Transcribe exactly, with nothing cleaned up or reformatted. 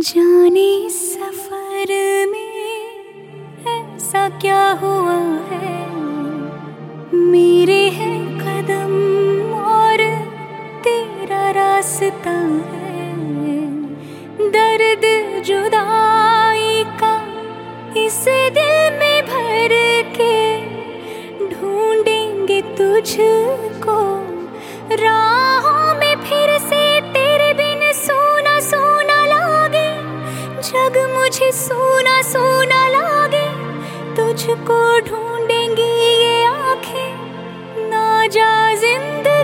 जाने इस सफर में ऐसा क्या हुआ है, मेरे हैं कदम और तेरा रास्ता है। दर्द जुदाई का इस दिल में भर के ढूंढेंगे तुझको राहों में फिर से। तेरे बिन सूना सूना लागे जग, मुझे सूना सूना लागे। तुझको ढूंढेंगी ये आंखें, ना जा जिंदगी